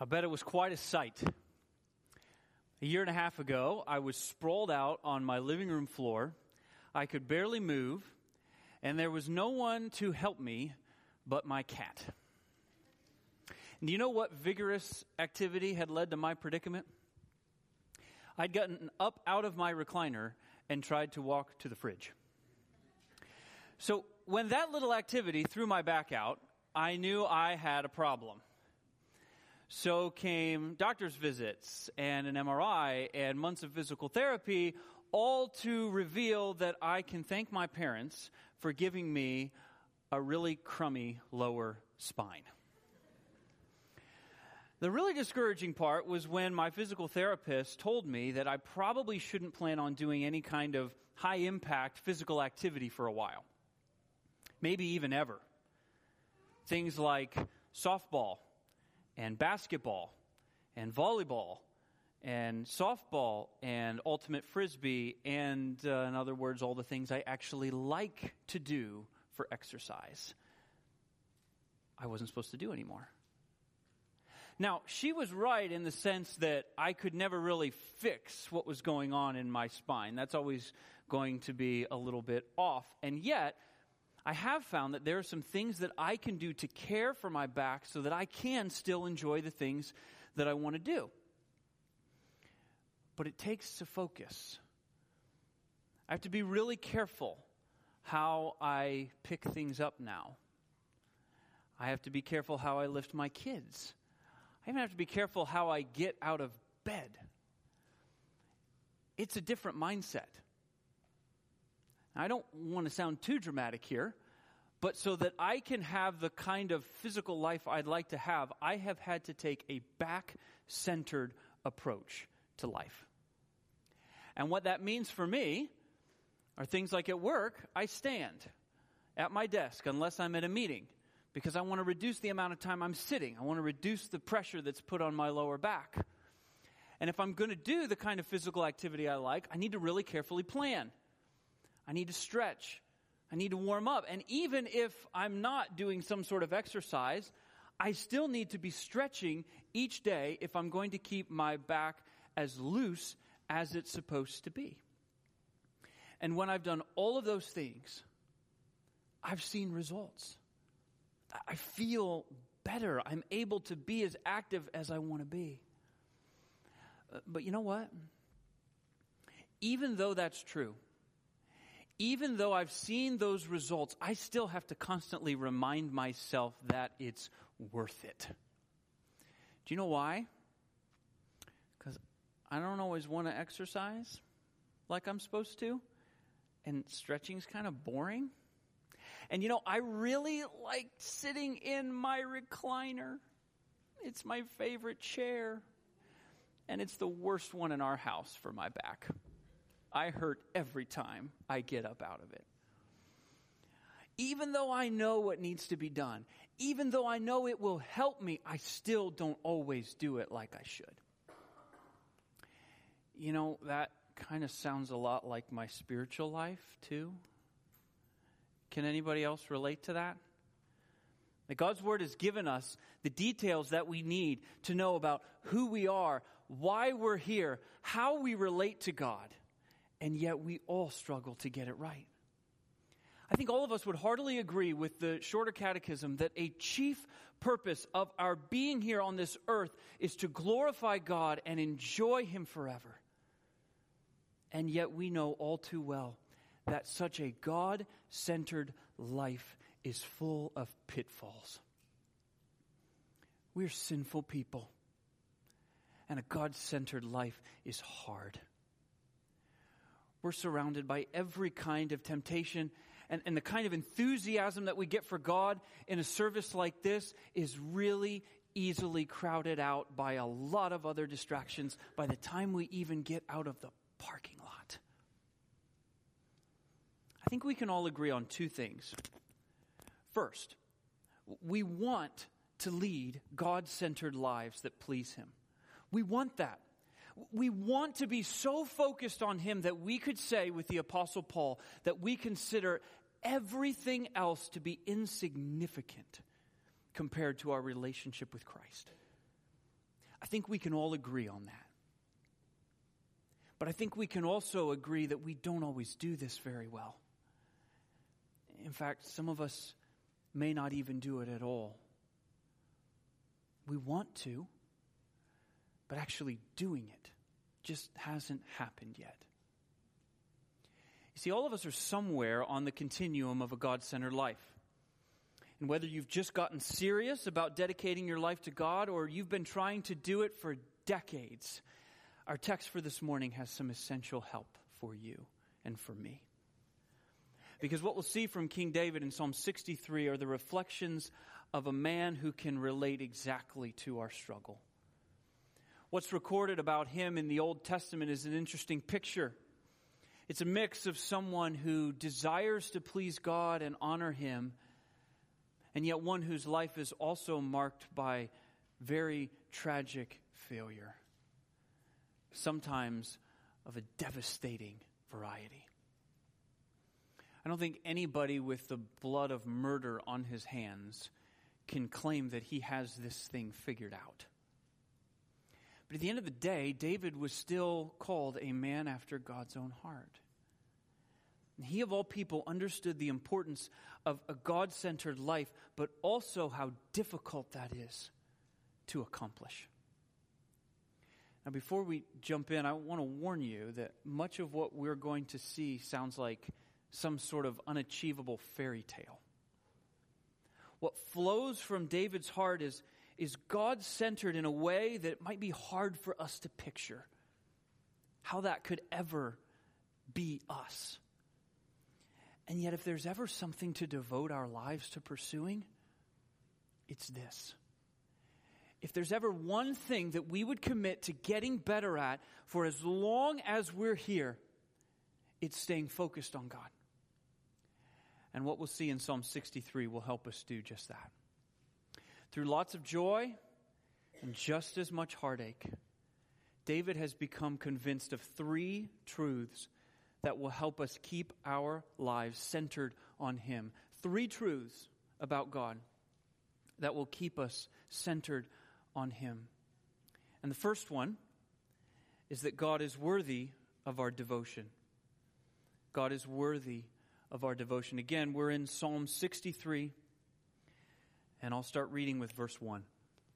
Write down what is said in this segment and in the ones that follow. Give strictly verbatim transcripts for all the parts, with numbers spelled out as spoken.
I bet it was quite a sight. A year and a half ago, I was sprawled out on my living room floor. I could barely move, and there was no one to help me but my cat. And do you know what vigorous activity had led to my predicament? I'd gotten up out of my recliner and tried to walk to the fridge. So when that little activity threw my back out, I knew I had a problem. So came doctor's visits and an M R I and months of physical therapy, all to reveal that I can thank my parents for giving me a really crummy lower spine. The really discouraging part was when my physical therapist told me that I probably shouldn't plan on doing any kind of high-impact physical activity for a while. Maybe even ever. Things like softball and basketball and volleyball and softball and ultimate frisbee and, uh, in other words, all the things I actually like to do for exercise, I wasn't supposed to do anymore. Now, she was right in the sense that I could never really fix what was going on in my spine. That's always going to be a little bit off. And yet, I have found that there are some things that I can do to care for my back so that I can still enjoy the things that I want to do. But it takes a focus. I have to be really careful how I pick things up now. I have to be careful how I lift my kids. I even have to be careful how I get out of bed. It's a different mindset. I don't want to sound too dramatic here, but so that I can have the kind of physical life I'd like to have, I have had to take a back-centered approach to life. And what that means for me are things like at work, I stand at my desk unless I'm at a meeting because I want to reduce the amount of time I'm sitting. I want to reduce the pressure that's put on my lower back. And if I'm going to do the kind of physical activity I like, I need to really carefully plan. I need to stretch. I need to warm up. And even if I'm not doing some sort of exercise, I still need to be stretching each day if I'm going to keep my back as loose as it's supposed to be. And when I've done all of those things, I've seen results. I feel better. I'm able to be as active as I want to be. But you know what? Even though that's true, even though I've seen those results, I still have to constantly remind myself that it's worth it. Do you know why? Because I don't always want to exercise like I'm supposed to, and stretching's kind of boring. And you know, I really like sitting in my recliner. It's my favorite chair, and it's the worst one in our house for my back. I hurt every time I get up out of it. Even though I know what needs to be done, even though I know it will help me, I still don't always do it like I should. You know, that kind of sounds a lot like my spiritual life too. Can anybody else relate to that? That God's Word has given us the details that we need to know about who we are, why we're here, how we relate to God. And yet we all struggle to get it right. I think all of us would heartily agree with the Shorter Catechism that a chief purpose of our being here on this earth is to glorify God and enjoy Him forever. And yet we know all too well that such a God-centered life is full of pitfalls. We're sinful people, and a God-centered life is hard. We're surrounded by every kind of temptation, and, and the kind of enthusiasm that we get for God in a service like this is really easily crowded out by a lot of other distractions by the time we even get out of the parking lot. I think we can all agree on two things. First, we want to lead God-centered lives that please Him. We want that. We want to be so focused on Him that we could say with the Apostle Paul that we consider everything else to be insignificant compared to our relationship with Christ. think we can all agree on that. But I think we can also agree that we don't always do this very well. In fact, some of us may not even do it at all. We want to, but actually doing it just hasn't happened yet. You see, all of us are somewhere on the continuum of a God-centered life. And whether you've just gotten serious about dedicating your life to God or you've been trying to do it for decades, our text for this morning has some essential help for you and for me. Because what we'll see from King David in Psalm sixty-three are the reflections of a man who can relate exactly to our struggle. What's recorded about him in the Old Testament is an interesting picture. It's a mix of someone who desires to please God and honor Him, and yet one whose life is also marked by very tragic failure, sometimes of a devastating variety. I don't think anybody with the blood of murder on his hands can claim that he has this thing figured out. But at the end of the day, David was still called a man after God's own heart. And he, of all people, understood the importance of a God-centered life, but also how difficult that is to accomplish. Now, before we jump in, I want to warn you that much of what we're going to see sounds like some sort of unachievable fairy tale. What flows from David's heart is, is God-centered in a way that it might be hard for us to picture how that could ever be us. And yet, if there's ever something to devote our lives to pursuing, it's this. If there's ever one thing that we would commit to getting better at for as long as we're here, it's staying focused on God. And what we'll see in Psalm sixty-three will help us do just that. Through lots of joy and just as much heartache, David has become convinced of three truths that will help us keep our lives centered on Him. Three truths about God that will keep us centered on Him. And the first one is that God is worthy of our devotion. God is worthy of our devotion. Again, we're in Psalm sixty-three, and I'll start reading with verse one.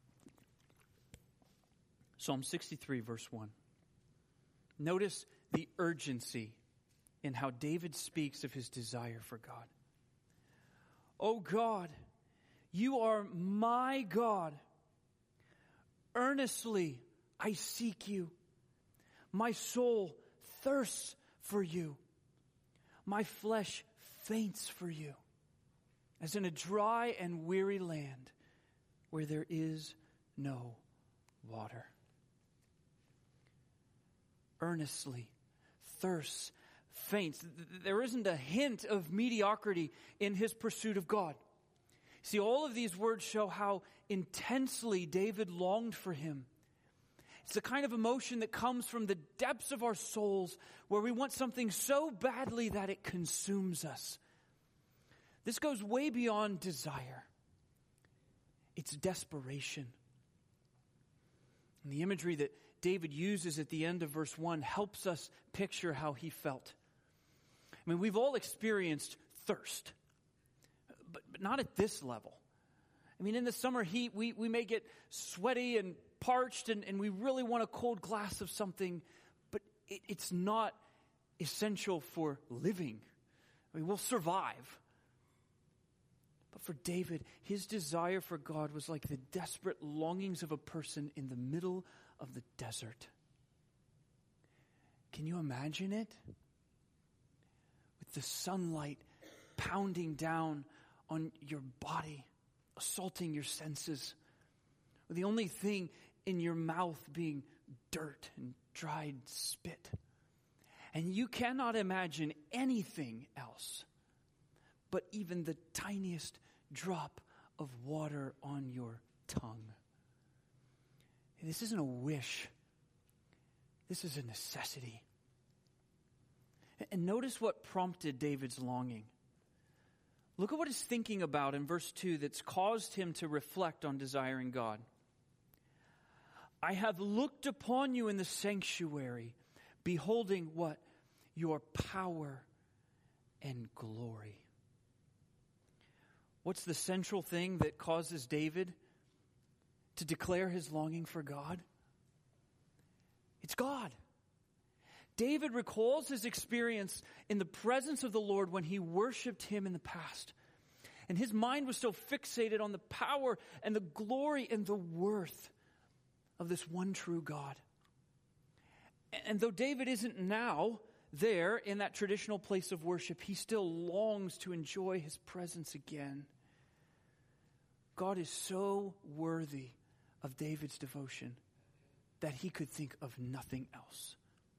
Psalm sixty-three, verse one. Notice the urgency in how David speaks of his desire for God. "O God, you are my God. Earnestly I seek you. My soul thirsts for you. My flesh faints for you, as in a dry and weary land where there is no water." Earnestly thirsts, faints. There isn't a hint of mediocrity in his pursuit of God. See, all of these words show how intensely David longed for Him. It's the kind of emotion that comes from the depths of our souls where we want something so badly that it consumes us. This goes way beyond desire. It's desperation. And the imagery that David uses at the end of verse one helps us picture how he felt. I mean, we've all experienced thirst, but, but not at this level. I mean, in the summer heat, we, we may get sweaty and parched, and, and we really want a cold glass of something, but it, it's not essential for living. I mean, we'll survive. But for David, his desire for God was like the desperate longings of a person in the middle of the desert. Can you imagine it? With the sunlight pounding down on your body, assaulting your senses, with the only thing in your mouth being dirt and dried spit. And you cannot imagine anything else but even the tiniest drop of water on your tongue. This isn't a wish. This is a necessity. And notice what prompted David's longing. Look at what he's thinking about in verse two that's caused him to reflect on desiring God. I have looked upon you in the sanctuary, beholding what? Your power and glory. What's the central thing that causes David to declare his longing for God? It's God. David recalls his experience in the presence of the Lord when he worshiped him in the past. And his mind was so fixated on the power and the glory and the worth of this one true God. And though David isn't now there in that traditional place of worship, he still longs to enjoy his presence again. God is so worthy of David's devotion that he could think of nothing else.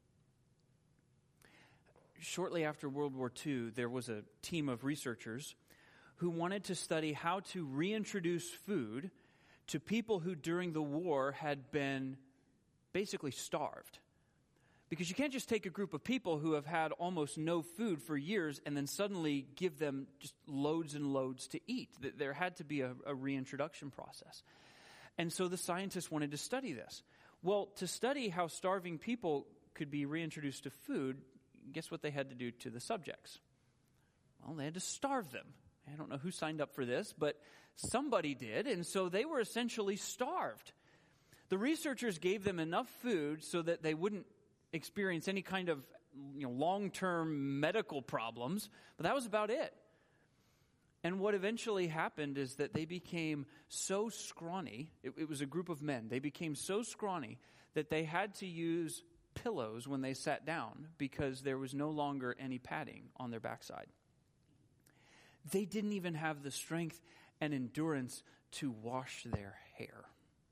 Shortly after World War Two, there was a team of researchers who wanted to study how to reintroduce food to people who during the war had been basically starved. Because you can't just take a group of people who have had almost no food for years and then suddenly give them just loads and loads to eat. There had to be a, a reintroduction process. And so the scientists wanted to study this. Well, to study how starving people could be reintroduced to food, guess what they had to do to the subjects? Well, they had to starve them. I don't know who signed up for this, but somebody did, and so they were essentially starved. The researchers gave them enough food so that they wouldn't experience any kind of, you know, long-term medical problems, but that was about it. And what eventually happened is that they became so scrawny, it, it was a group of men, they became so scrawny that they had to use pillows when they sat down because there was no longer any padding on their backside. They didn't even have the strength and endurance to wash their hair.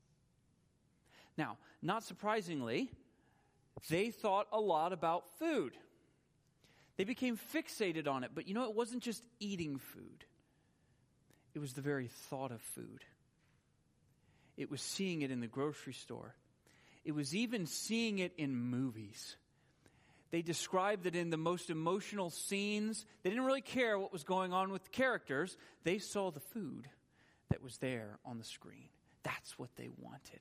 Now, not surprisingly, they thought a lot about food. They became fixated on it, but you know, it wasn't just eating food. It was the very thought of food. It was seeing it in the grocery store. It was even seeing it in movies. They described that in the most emotional scenes, they didn't really care what was going on with the characters. They saw the food that was there on the screen. That's what they wanted.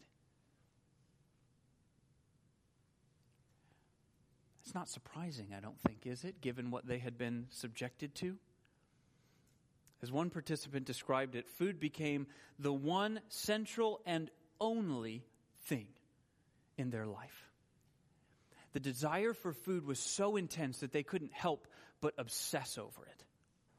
It's not surprising, I don't think, is it, given what they had been subjected to? As one participant described it, food became the one central and only thing in their life. The desire for food was so intense that they couldn't help but obsess over it.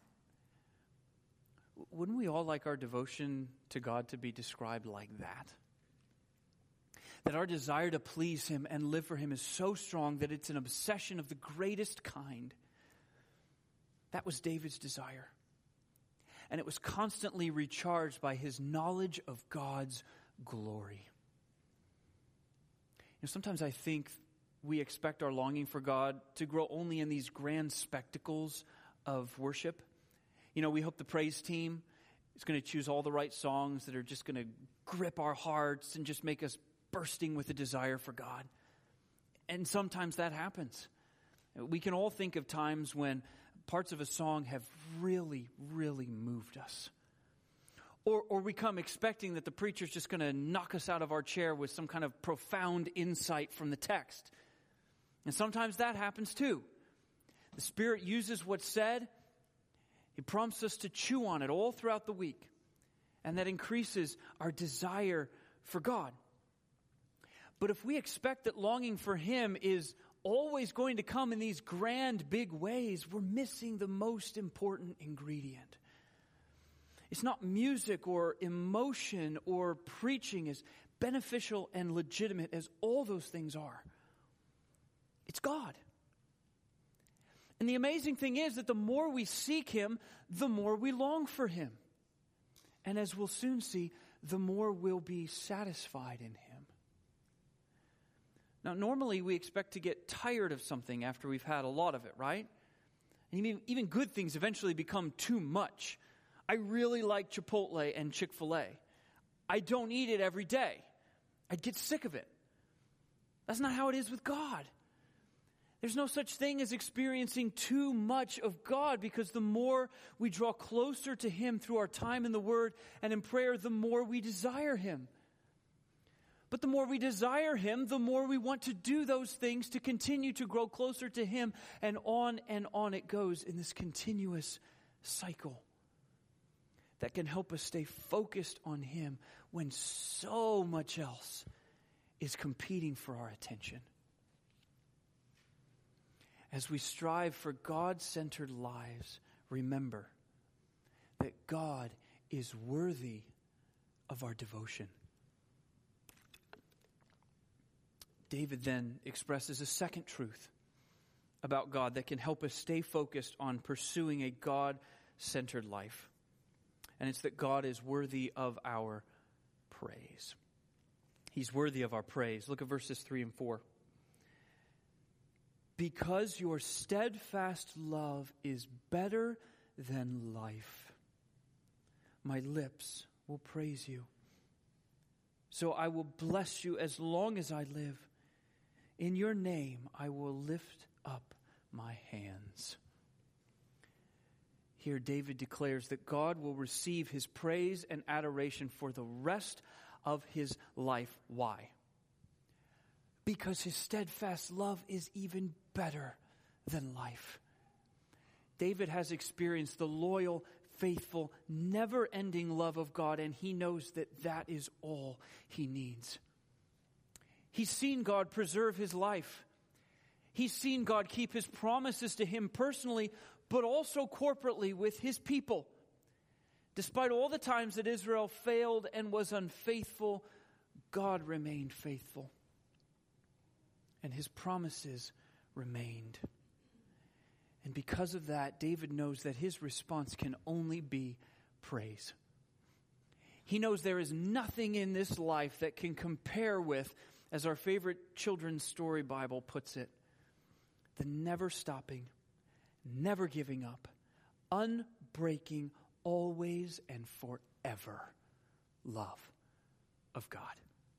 Wouldn't we all like our devotion to God to be described like that? That our desire to please Him and live for Him is so strong that it's an obsession of the greatest kind. That was David's desire. And it was constantly recharged by his knowledge of God's glory. You know, sometimes I think we expect our longing for God to grow only in these grand spectacles of worship. You know, we hope the praise team is going to choose all the right songs that are just going to grip our hearts and just make us bursting with a desire for God. And sometimes that happens. We can all think of times when parts of a song have really, really moved us. Or, or we come expecting that the preacher's just going to knock us out of our chair with some kind of profound insight from the text. And sometimes that happens too. The Spirit uses what's said. He prompts us to chew on it all throughout the week. And that increases our desire for God. But if we expect that longing for Him is always going to come in these grand, big ways, we're missing the most important ingredient. It's not music or emotion or preaching, as beneficial and legitimate as all those things are. It's God. And the amazing thing is that the more we seek Him, the more we long for Him. And as we'll soon see, the more we'll be satisfied in Him. Now, normally we expect to get tired of something after we've had a lot of it, right? And even, even good things eventually become too much. I really like Chipotle and Chick-fil-A. I don't eat it every day. I'd get sick of it. That's not how it is with God. There's no such thing as experiencing too much of God, because the more we draw closer to Him through our time in the Word and in prayer, the more we desire Him. But the more we desire him, the more we want to do those things to continue to grow closer to him. And on and on it goes in this continuous cycle that can help us stay focused on him when so much else is competing for our attention. As we strive for God-centered lives, remember that God is worthy of our devotion. David then expresses a second truth about God that can help us stay focused on pursuing a God-centered life. And it's that God is worthy of our praise. He's worthy of our praise. Look at verses three and four. Because your steadfast love is better than life, my lips will praise you. So I will bless you as long as I live. In your name I will lift up my hands. Here David declares that God will receive his praise and adoration for the rest of his life. Why? Because his steadfast love is even better than life. David has experienced the loyal, faithful, never-ending love of God, and he knows that that is all he needs. He's seen God preserve his life. He's seen God keep his promises to him personally, but also corporately with his people. Despite all the times that Israel failed and was unfaithful, God remained faithful. And his promises remained. And because of that, David knows that his response can only be praise. He knows there is nothing in this life that can compare with, as our favorite children's story Bible puts it, the never stopping, never giving up, unbreaking, always and forever love of God.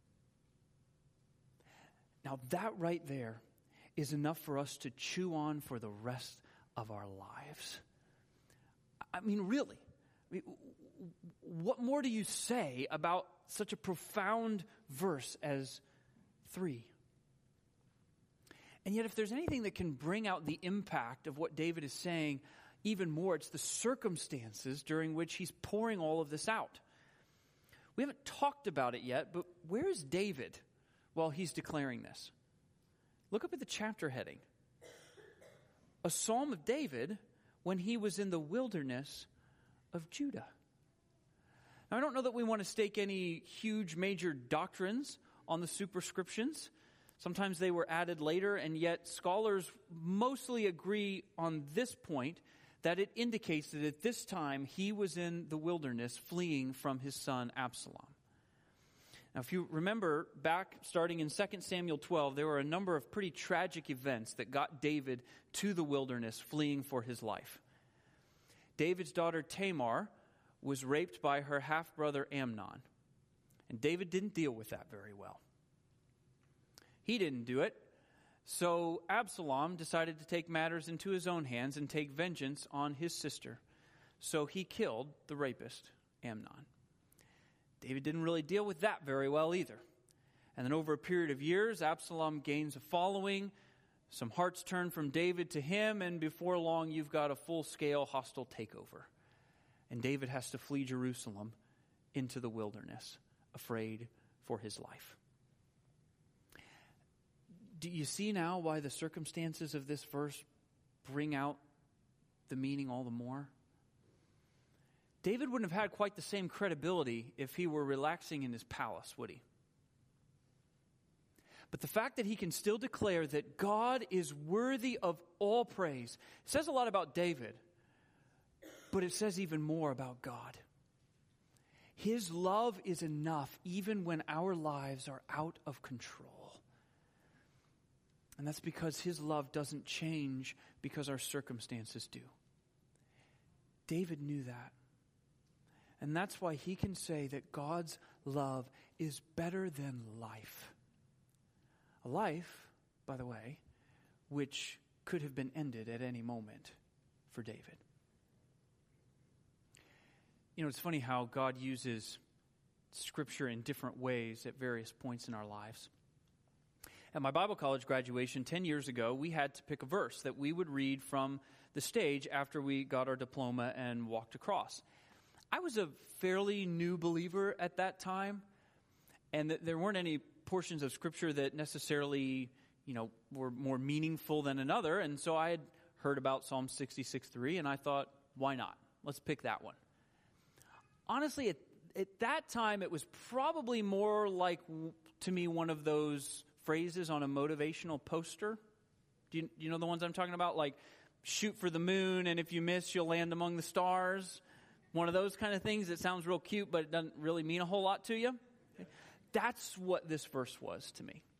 Now that right there is enough for us to chew on for the rest of our lives. I mean, really, I mean, what more do you say about such a profound verse as three? And yet, if there's anything that can bring out the impact of what David is saying even more, it's the circumstances during which he's pouring all of this out. We haven't talked about it yet, but where is David while he's declaring this? Look up at the chapter heading. A psalm of David when he was in the wilderness of Judah. Now, I don't know that we want to stake any huge major doctrines on the superscriptions. Sometimes they were added later, and yet scholars mostly agree on this point, that it indicates that at this time he was in the wilderness fleeing from his son Absalom. Now, if you remember back starting in Second Samuel twelve, there were a number of pretty tragic events that got David to the wilderness fleeing for his life. David's daughter Tamar was raped by her half-brother Amnon, and David didn't deal with that very well. He didn't do it, so Absalom decided to take matters into his own hands and take vengeance on his sister. So he killed the rapist, Amnon. David didn't really deal with that very well either. And then over a period of years, Absalom gains a following. Some hearts turn from David to him, and before long you've got a full-scale hostile takeover. And David has to flee Jerusalem into the wilderness, afraid for his life. Do you see now why the circumstances of this verse bring out the meaning all the more? David wouldn't have had quite the same credibility if he were relaxing in his palace, would he? But the fact that he can still declare that God is worthy of all praise says a lot about David, but it says even more about God. His love is enough even when our lives are out of control. And that's because his love doesn't change because our circumstances do. David knew that. And that's why he can say that God's love is better than life. A life, by the way, which could have been ended at any moment for David. You know, it's funny how God uses Scripture in different ways at various points in our lives. At my Bible college graduation ten years ago, we had to pick a verse that we would read from the stage after we got our diploma and walked across. I was a fairly new believer at that time, and th- there weren't any portions of Scripture that necessarily, you know, were more meaningful than another, and so I had heard about Psalm sixty-six three, and I thought, why not? Let's pick that one. Honestly, at, at that time, it was probably more like, to me, one of those phrases on a motivational poster. Do you, do you know the ones I'm talking about? Like, shoot for the moon, and if you miss, you'll land among the stars. One of those kind of things that sounds real cute, but it doesn't really mean a whole lot to you. That's what this verse was to me.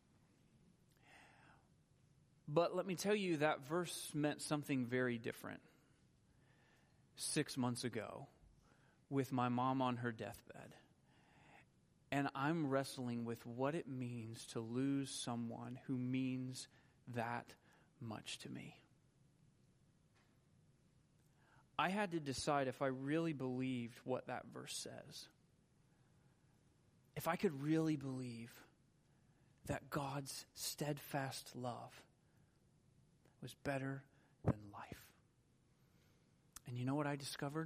But let me tell you, that verse meant something very different six months ago with my mom on her deathbed. And I'm wrestling with what it means to lose someone who means that much to me. I had to decide if I really believed what that verse says. If I could really believe that God's steadfast love was better than life. And you know what I discovered?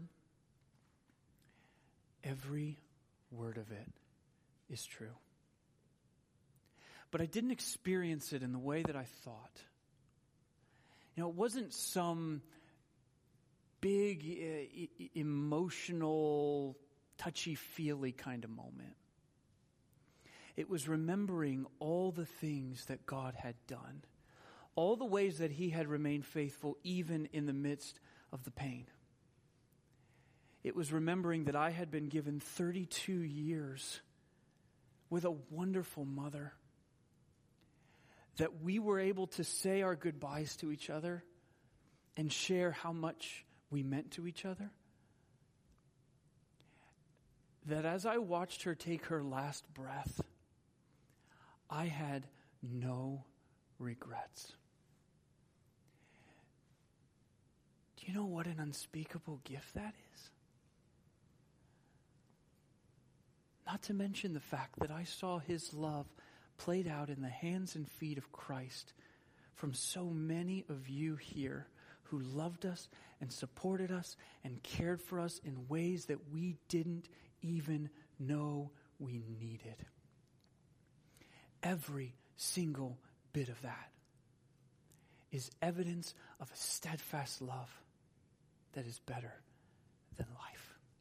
Every word of it is true. But I didn't experience it in the way that I thought. You know, it wasn't some big uh, e- emotional, touchy-feely kind of moment. It was remembering all the things that God had done, all the ways that he had remained faithful even in the midst of the pain. It was remembering that I had been given thirty-two years with a wonderful mother, that we were able to say our goodbyes to each other and share how much we meant to each other. That as I watched her take her last breath, I had no regrets. Do you know what an unspeakable gift that is? Not to mention the fact that I saw his love played out in the hands and feet of Christ from so many of you here who loved us and supported us and cared for us in ways that we didn't even know we needed. Every single bit of that is evidence of a steadfast love that is better than life.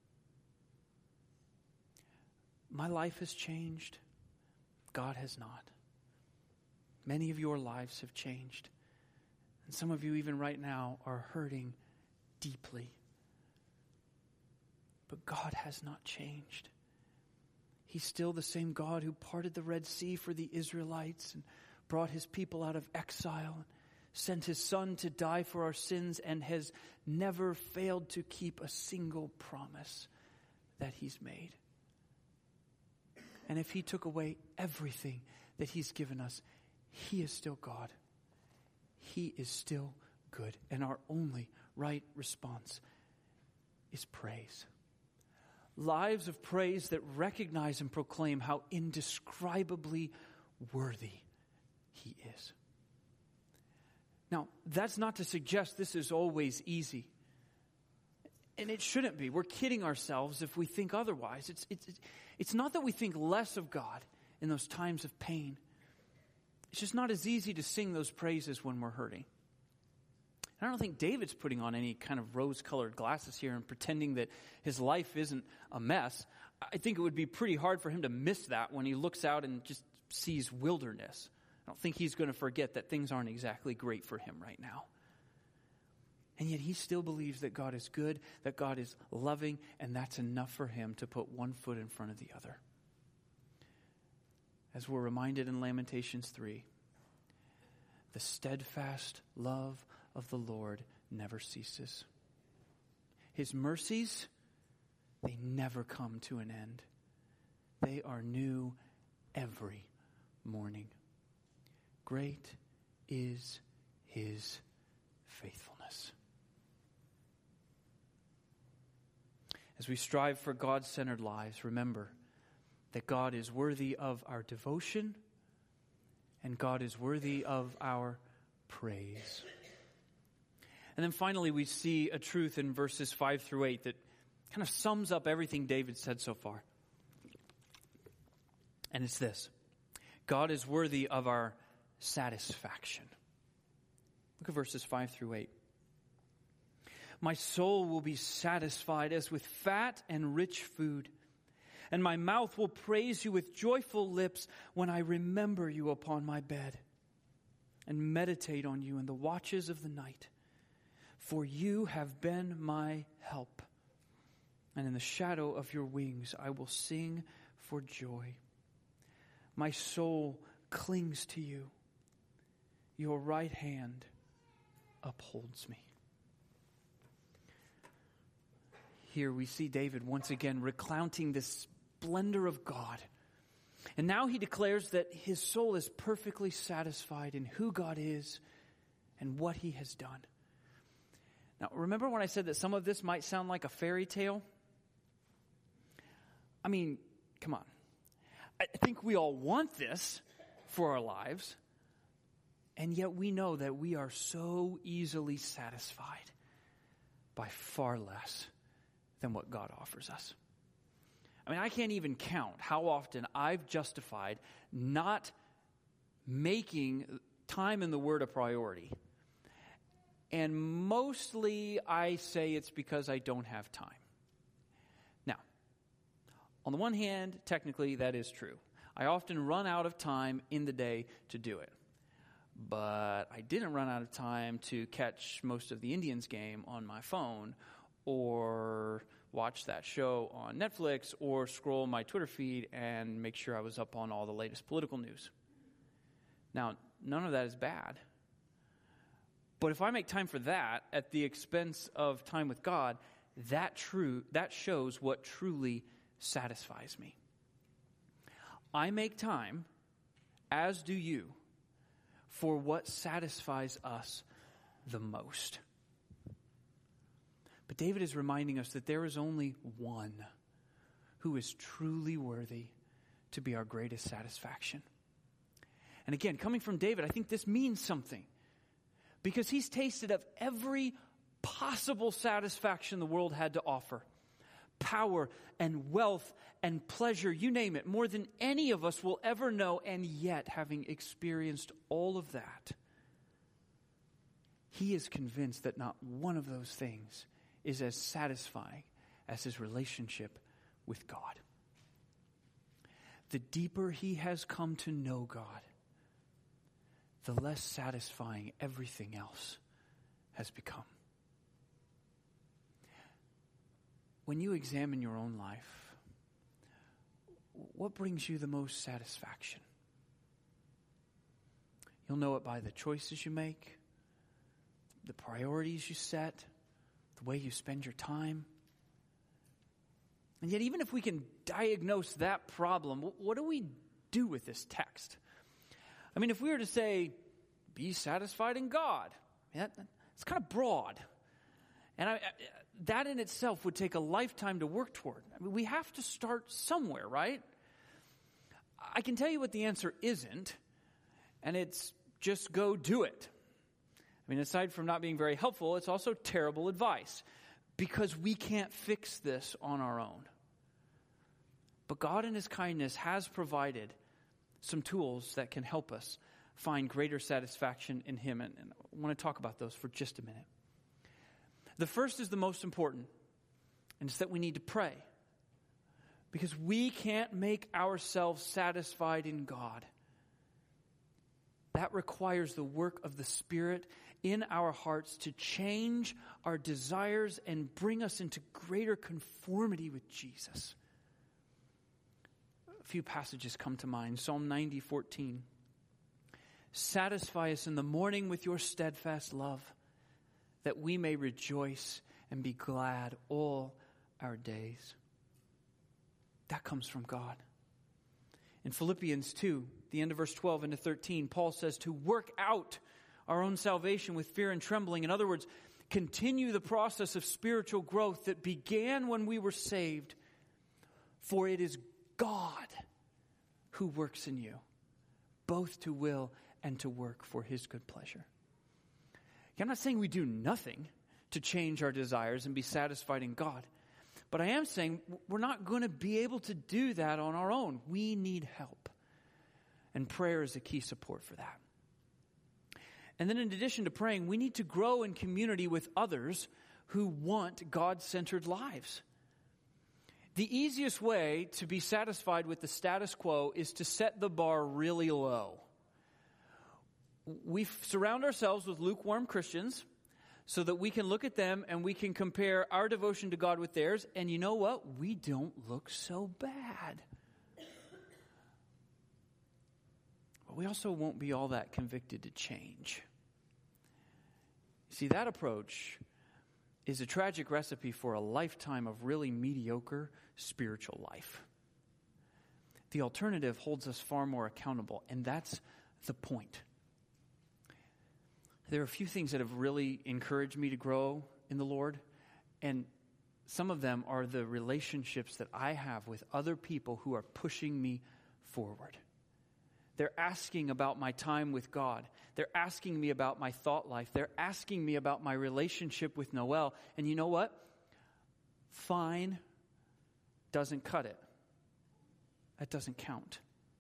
My life has changed. God has not. Many of your lives have changed. And some of you even right now are hurting deeply. But God has not changed. He's still the same God who parted the Red Sea for the Israelites and brought his people out of exile and sent his Son to die for our sins and has never failed to keep a single promise that he's made. And if he took away everything that he's given us, he is still God. He is still good. And our only right response is praise. Lives of praise that recognize and proclaim how indescribably worthy he is. Now, that's not to suggest this is always easy. And it shouldn't be. We're kidding ourselves if we think otherwise. It's, it's, it's not that we think less of God in those times of pain. It's just not as easy to sing those praises when we're hurting. And I don't think David's putting on any kind of rose-colored glasses here and pretending that his life isn't a mess. I think it would be pretty hard for him to miss that when he looks out and just sees wilderness. I don't think he's going to forget that things aren't exactly great for him right now. And yet he still believes that God is good, that God is loving, and that's enough for him to put one foot in front of the other. As we're reminded in Lamentations three, the steadfast love of the Lord never ceases. His mercies, they never come to an end. They are new every morning. Great is his faithfulness. As we strive for God-centered lives, remember, that God is worthy of our devotion and God is worthy of our praise. And then finally, we see a truth in verses five through eight that kind of sums up everything David said so far. And it's this: God is worthy of our satisfaction. Look at verses five through eight. My soul will be satisfied as with fat and rich food, and my mouth will praise you with joyful lips when I remember you upon my bed and meditate on you in the watches of the night. For you have been my help, and in the shadow of your wings I will sing for joy. My soul clings to you. Your right hand upholds me. Here we see David once again recounting this splendor of God. And now he declares that his soul is perfectly satisfied in who God is and what he has done. Now, remember when I said that some of this might sound like a fairy tale? I mean, come on. I think we all want this for our lives, and yet we know that we are so easily satisfied by far less than what God offers us. I mean, I can't even count how often I've justified not making time in the Word a priority. And mostly I say it's because I don't have time. Now, on the one hand, technically that is true. I often run out of time in the day to do it. But I didn't run out of time to catch most of the Indians game on my phone, or watch that show on Netflix, or scroll my Twitter feed and make sure I was up on all the latest political news. Now, none of that is bad. But if I make time for that at the expense of time with God, that true that shows what truly satisfies me. I make time, as do you, for what satisfies us the most. But David is reminding us that there is only one who is truly worthy to be our greatest satisfaction. And again, coming from David, I think this means something, because he's tasted of every possible satisfaction the world had to offer. Power and wealth and pleasure, you name it, more than any of us will ever know. And yet, having experienced all of that, he is convinced that not one of those things is as satisfying as his relationship with God. The deeper he has come to know God, the less satisfying everything else has become. When you examine your own life, what brings you the most satisfaction? You'll know it by the choices you make, the priorities you set, the way you spend your time. And yet, even if we can diagnose that problem, what do we do with this text? I mean, if we were to say, be satisfied in God, that, it's kind of broad. And I, that in itself would take a lifetime to work toward. I mean, we have to start somewhere, right? I can tell you what the answer isn't, and it's just go do it. I mean, aside from not being very helpful, it's also terrible advice, because we can't fix this on our own. But God in his kindness has provided some tools that can help us find greater satisfaction in him, and, and I want to talk about those for just a minute. The first is the most important, and it's that we need to pray, because we can't make ourselves satisfied in God. That requires the work of the Spirit in our hearts to change our desires and bring us into greater conformity with Jesus. A few passages come to mind. Psalm ninety, fourteen. Satisfy us in the morning with your steadfast love, that we may rejoice and be glad all our days. That comes from God. In Philippians two, the end of verse twelve into thirteen, Paul says to work out our own salvation with fear and trembling. In other words, continue the process of spiritual growth that began when we were saved. For it is God who works in you, both to will and to work for his good pleasure. I'm not saying we do nothing to change our desires and be satisfied in God, but I am saying we're not going to be able to do that on our own. We need help. And prayer is a key support for that. And then in addition to praying, we need to grow in community with others who want God-centered lives. The easiest way to be satisfied with the status quo is to set the bar really low. We surround ourselves with lukewarm Christians so that we can look at them and we can compare our devotion to God with theirs. And you know what? We don't look so bad. But we also won't be all that convicted to change. See, that approach is a tragic recipe for a lifetime of really mediocre spiritual life. The alternative holds us far more accountable, and that's the point. There are a few things that have really encouraged me to grow in the Lord, and some of them are the relationships that I have with other people who are pushing me forward. They're asking about my time with God. They're asking me about my thought life. They're asking me about my relationship with Noel. And you know what? Fine doesn't cut it. That doesn't count.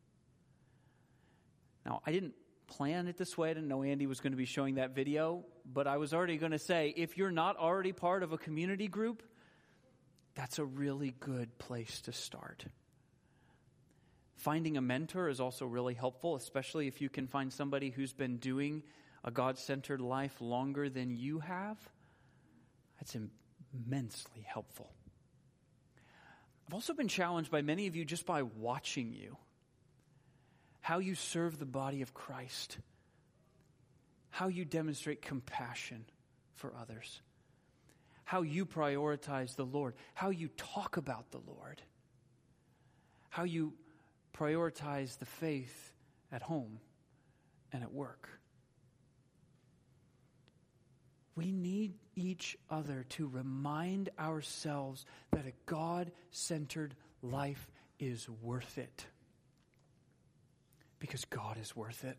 Now, I didn't plan it this way. I didn't know Andy was going to be showing that video. But I was already going to say, if you're not already part of a community group, that's a really good place to start. Finding a mentor is also really helpful, especially if you can find somebody who's been doing a God-centered life longer than you have. That's immensely helpful. I've also been challenged by many of you just by watching you, how you serve the body of Christ, how you demonstrate compassion for others, how you prioritize the Lord, how you talk about the Lord, how you prioritize the faith at home and at work. We need each other to remind ourselves that a God-centered life is worth it. Because God is worth it.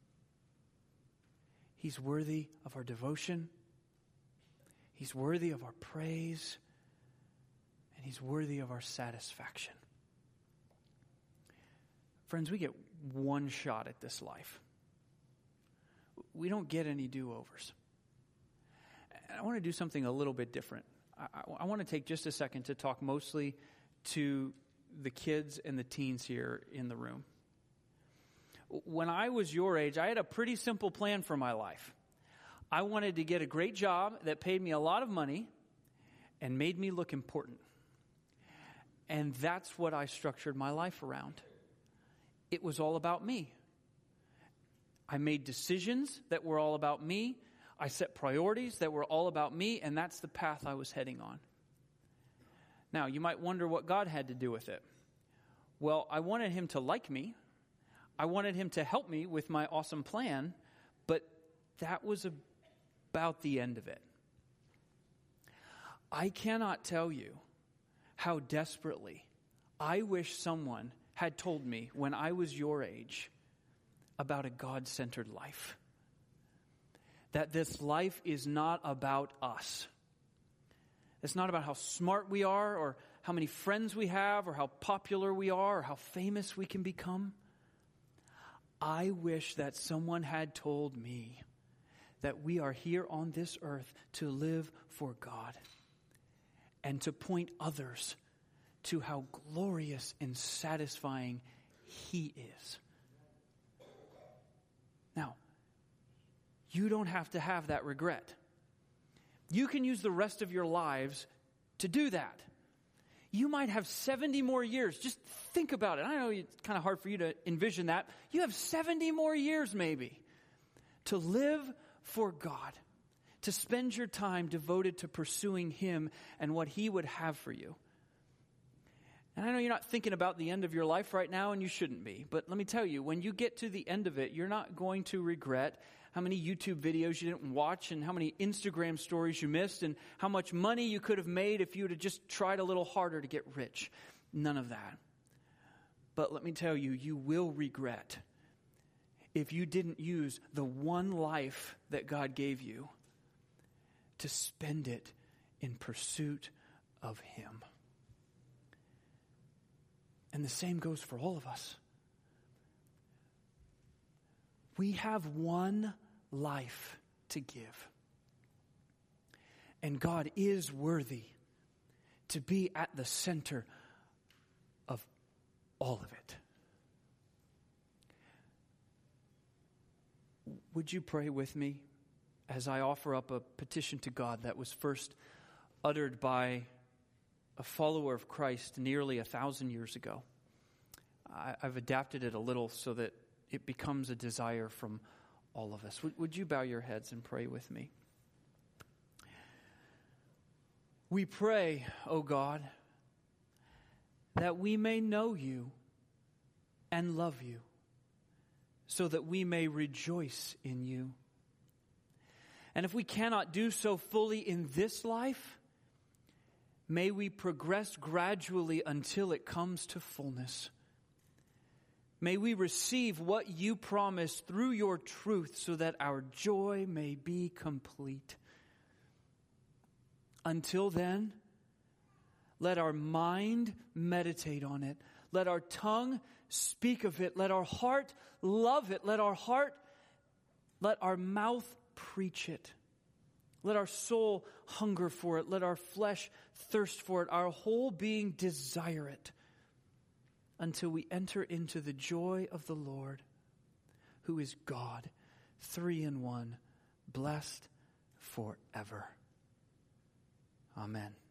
He's worthy of our devotion. He's worthy of our praise. And He's worthy of our satisfaction. Friends, we get one shot at this life. We don't get any do-overs. I want to do something a little bit different. I, I, I want to take just a second to talk mostly to the kids and the teens here in the room. When I was your age, I had a pretty simple plan for my life. I wanted to get a great job that paid me a lot of money and made me look important. And that's what I structured my life around. It was all about me. I made decisions that were all about me. I set priorities that were all about me, and that's the path I was heading on. Now, you might wonder what God had to do with it. Well, I wanted Him to like me. I wanted Him to help me with my awesome plan, but that was about the end of it. I cannot tell you how desperately I wish someone had told me when I was your age about a God-centered life. That this life is not about us. It's not about how smart we are or how many friends we have or how popular we are or how famous we can become. I wish that someone had told me that we are here on this earth to live for God and to point others to how glorious and satisfying He is. Now, you don't have to have that regret. You can use the rest of your lives to do that. You might have seventy more years. Just think about it. I know it's kind of hard for you to envision that. You have seventy more years maybe to live for God, to spend your time devoted to pursuing Him and what He would have for you. And I know you're not thinking about the end of your life right now, and you shouldn't be. But let me tell you, when you get to the end of it, you're not going to regret how many YouTube videos you didn't watch and how many Instagram stories you missed and how much money you could have made if you would have just tried a little harder to get rich. None of that. But let me tell you, you will regret if you didn't use the one life that God gave you to spend it in pursuit of Him. And the same goes for all of us. We have one life to give. And God is worthy to be at the center of all of it. Would you pray with me as I offer up a petition to God that was first uttered by a follower of Christ nearly a thousand years ago? I, I've adapted it a little so that it becomes a desire from all of us. Would, would you bow your heads and pray with me? We pray, O God, that we may know you and love you, so that we may rejoice in you. And if we cannot do so fully in this life, may we progress gradually until it comes to fullness. May we receive what you promised through your truth so that our joy may be complete. Until then, let our mind meditate on it. Let our tongue speak of it. Let our heart love it. Let our heart, let our mouth preach it. Let our soul hunger for it. Let our flesh thirst for it. Our whole being desire it, until we enter into the joy of the Lord, who is God, three in one, blessed forever. Amen.